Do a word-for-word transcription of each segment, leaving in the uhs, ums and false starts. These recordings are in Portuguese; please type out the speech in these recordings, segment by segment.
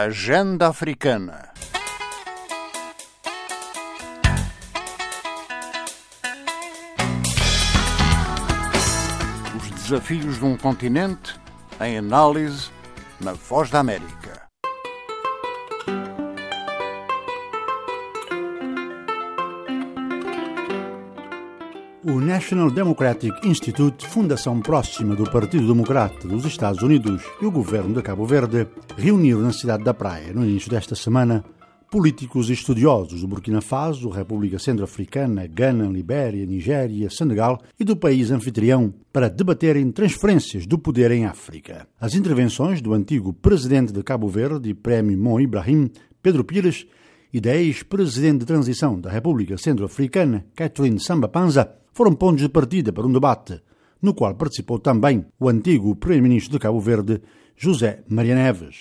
Agenda Africana. Os desafios de um continente em análise na Voz da América. O National Democratic Institute, fundação próxima do Partido Democrata dos Estados Unidos, e o governo de Cabo Verde reuniram na cidade da Praia, no início desta semana, políticos e estudiosos do Burkina Faso, República Centro-Africana, Gana, Libéria, Nigéria, Senegal e do país anfitrião para debaterem transferências do poder em África. As intervenções do antigo presidente de Cabo Verde e Prémio Mo Ibrahim, Pedro Pires, e da ex-presidente de transição da República Centro-Africana, Catherine Samba-Panza, foram pontos de partida para um debate, no qual participou também o antigo primeiro-ministro de Cabo Verde, José Maria Neves.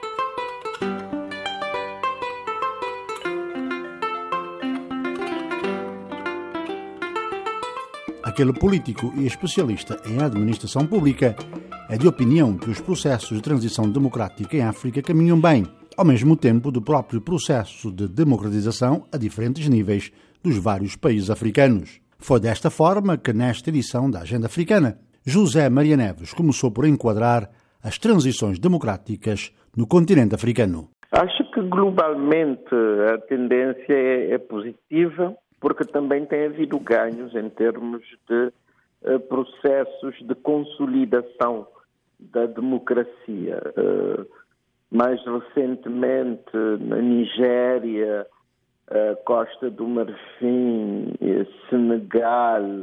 Aquele político e especialista em administração pública é de opinião que os processos de transição democrática em África caminham bem, ao mesmo tempo do próprio processo de democratização a diferentes níveis dos vários países africanos. Foi desta forma que, nesta edição da Agenda Africana, José Maria Neves começou por enquadrar as transições democráticas no continente africano. Acho que globalmente a tendência é, é positiva, porque também tem havido ganhos em termos de uh, processos de consolidação da democracia. Uh, mais recentemente, na Nigéria, Uh, Costa do Marfim, Senegal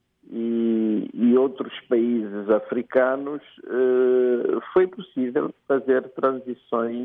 e, e outros países africanos, uh, foi possível fazer transições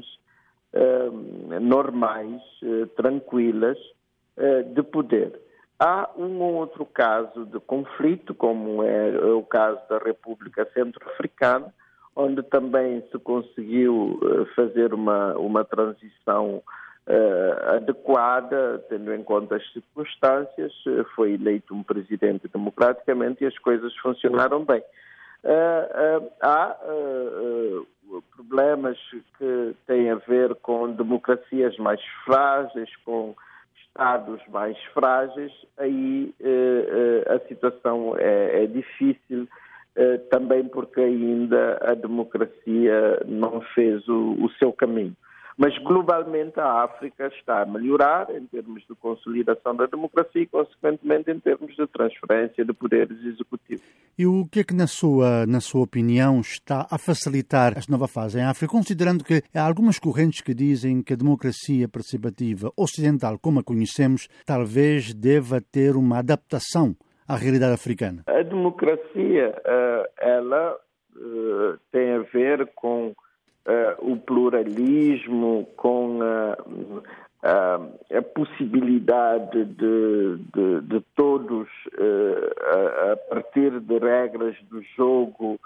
uh, normais, uh, tranquilas, uh, de poder. Há um ou outro caso de conflito, como é o caso da República Centro-Africana, onde também se conseguiu uh, fazer uma, uma transição Uh, adequada, tendo em conta as circunstâncias, uh, foi eleito um presidente democraticamente e as coisas funcionaram bem. Uh, uh, há uh, uh, problemas que têm a ver com democracias mais frágeis, com Estados mais frágeis, aí uh, uh, a situação é, é difícil, uh, também porque ainda a democracia não fez o, o seu caminho. Mas, globalmente, a África está a melhorar em termos de consolidação da democracia e, consequentemente, em termos de transferência de poderes executivos. E o que é que, na sua, na sua opinião, está a facilitar esta nova fase em África, considerando que há algumas correntes que dizem que a democracia participativa ocidental, como a conhecemos, talvez deva ter uma adaptação à realidade africana? A democracia, ela tem a ver com Uh, o pluralismo, com uh, uh, a possibilidade de, de, de todos, uh, a, a partir de regras do jogo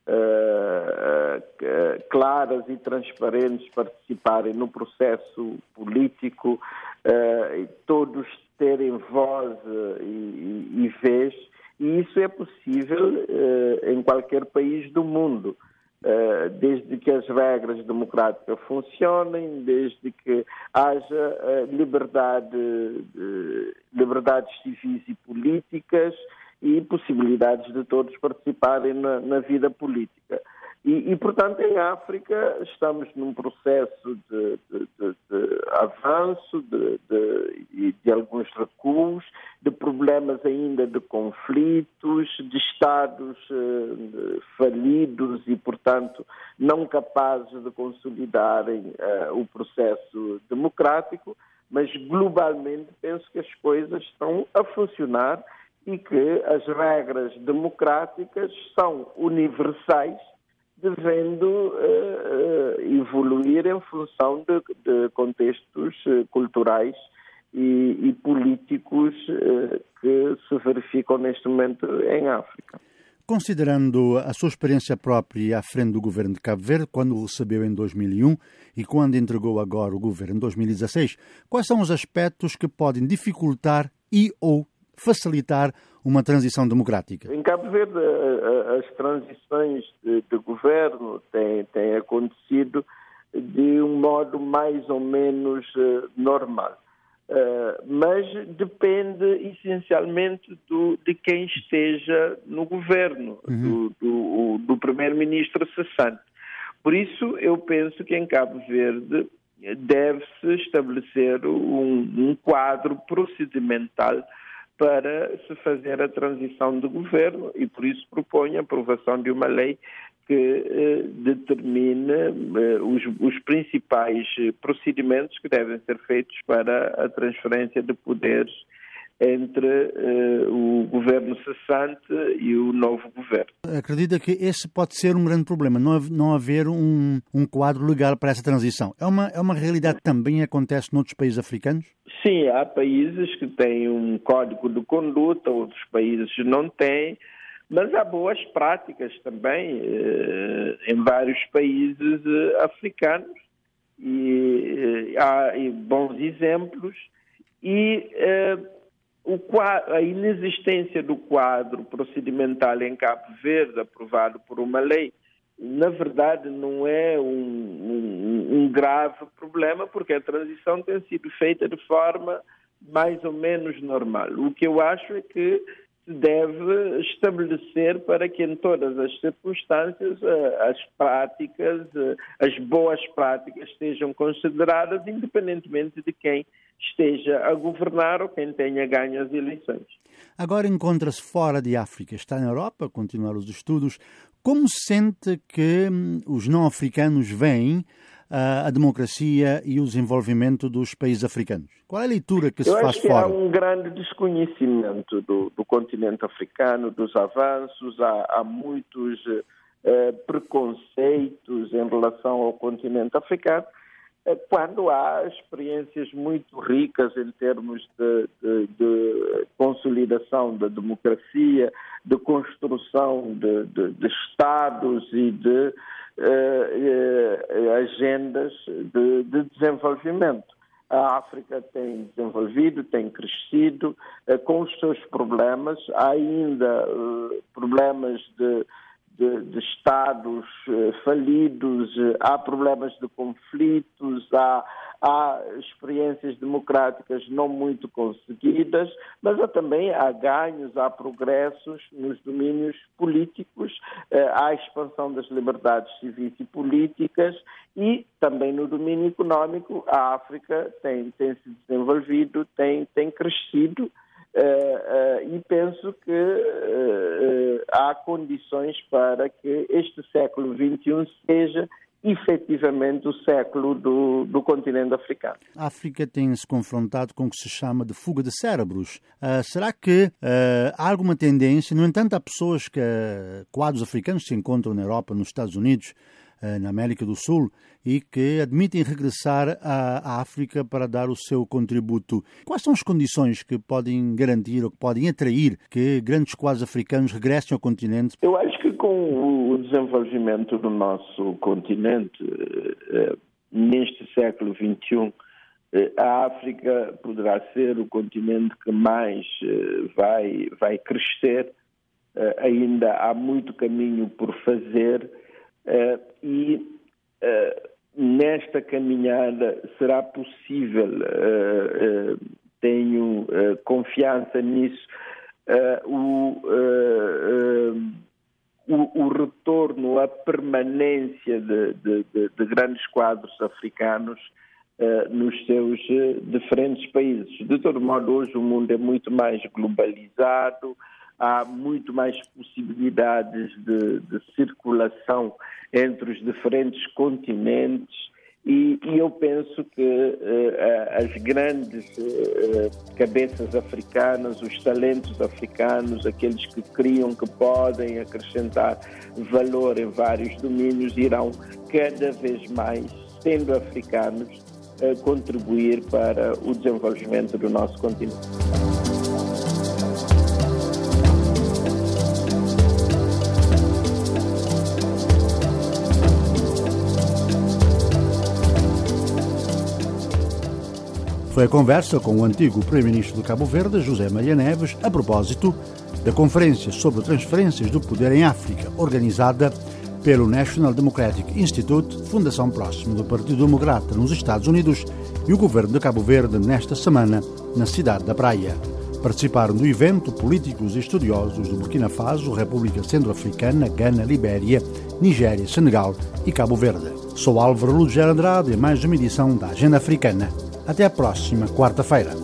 uh, uh, claras e transparentes, participarem no processo político, uh, e todos terem voz uh, e, e vez, e isso é possível uh, em qualquer país do mundo. Uh, desde que as regras democráticas funcionem, desde que haja uh, liberdade, de, liberdades civis e políticas e possibilidades de todos participarem na, na vida política. E, e, portanto, em África estamos num processo de, de, de, de avanço, de, de, de alguns recuos, de problemas ainda de conflitos, de Estados uh, falidos e, portanto, não capazes de consolidarem uh, o processo democrático, mas globalmente penso que as coisas estão a funcionar e que as regras democráticas são universais, devendo uh, evoluir em função de, de contextos uh, culturais e, e políticos uh, que se verificam neste momento em África. Considerando a sua experiência própria à frente do governo de Cabo Verde, quando o recebeu em dois mil e um e quando entregou agora o governo em dois mil e dezasseis, quais são os aspectos que podem dificultar e ou facilitar uma transição democrática? Em Cabo Verde, as transições de, de governo têm, têm acontecido de um modo mais ou menos uh, normal. Uh, mas depende essencialmente do, de quem esteja no governo, uhum. do, do, do primeiro-ministro cessante. Por isso, eu penso que em Cabo Verde deve-se estabelecer um, um quadro procedimental para se fazer a transição de governo e, por isso, propõe a aprovação de uma lei que eh, determine eh, os, os principais procedimentos que devem ser feitos para a transferência de poderes entre eh, o governo cessante e o novo governo. Acredita que esse pode ser um grande problema, não, não haver um, um quadro legal para essa transição. É uma, é uma realidade que também acontece noutros países africanos? Sim, há países que têm um código de conduta, outros países não têm, mas há boas práticas também eh, em vários países eh, africanos e eh, há e bons exemplos e eh, o, a inexistência do quadro procedimental em Cabo Verde aprovado por uma lei, na verdade não é um, um, um grave problema porque a transição tem sido feita de forma mais ou menos normal. O que eu acho é que se deve estabelecer para que em todas as circunstâncias as práticas, as boas práticas estejam consideradas independentemente de quem esteja a governar ou quem tenha ganho as eleições. Agora encontra-se fora de África, está na Europa, a continuar os estudos. Como sente que os não-africanos veem a democracia e o desenvolvimento dos países africanos? Qual é a leitura que se Eu faz acho que fora? Há um grande desconhecimento do, do continente africano, dos avanços, há, há muitos eh, preconceitos em relação ao continente africano, eh, quando há experiências muito ricas em termos de, de, de consolidação da democracia, de construção de, de, de Estados e de Uh, uh, agendas de, de desenvolvimento. A África tem desenvolvido, tem crescido, uh, com os seus problemas. Há ainda uh, problemas de, de, de Estados uh, falidos, uh, há problemas de conflitos, há, há experiências democráticas não muito conseguidas, mas há também há ganhos, há progressos nos domínios políticos, há a expansão das liberdades civis e políticas e também no domínio económico a África tem, tem se desenvolvido, tem, tem crescido uh, uh, e penso que uh, uh, há condições para que este século vinte e um seja efetivamente o século do, do continente africano. A África tem-se confrontado com o que se chama de fuga de cérebros. Uh, será que uh, há alguma tendência? No entanto, há pessoas que, uh, quadros africanos que se encontram na Europa, nos Estados Unidos, uh, na América do Sul, e que admitem regressar à, à África para dar o seu contributo. Quais são as condições que podem garantir ou que podem atrair que grandes quadros africanos regressem ao continente? Eu acho que com o desenvolvimento do nosso continente, neste século vinte e um, a África poderá ser o continente que mais vai, vai crescer. Ainda há muito caminho por fazer e nesta caminhada será possível, tenho confiança nisso, o O, o retorno, a permanência de, de, de, de grandes quadros africanos uh, nos seus uh, diferentes países. De todo modo, hoje o mundo é muito mais globalizado, há muito mais possibilidades de, de circulação entre os diferentes continentes e, e eu penso que uh, as grandes uh, cabeças africanas, os talentos africanos, aqueles que criam, que podem acrescentar valor em vários domínios, irão cada vez mais, sendo africanos, uh, contribuir para o desenvolvimento do nosso continente. Foi a conversa com o antigo Primeiro-Ministro de Cabo Verde, José Maria Neves, a propósito da Conferência sobre Transferências do Poder em África, organizada pelo National Democratic Institute, fundação próxima do Partido Democrata nos Estados Unidos, e o governo de Cabo Verde nesta semana na cidade da Praia. Participaram do evento políticos e estudiosos do Burkina Faso, República Centro-Africana, Gana, Libéria, Nigéria, Senegal e Cabo Verde. Sou Álvaro Lúcio Andrade e mais uma edição da Agenda Africana. Até a próxima quarta-feira.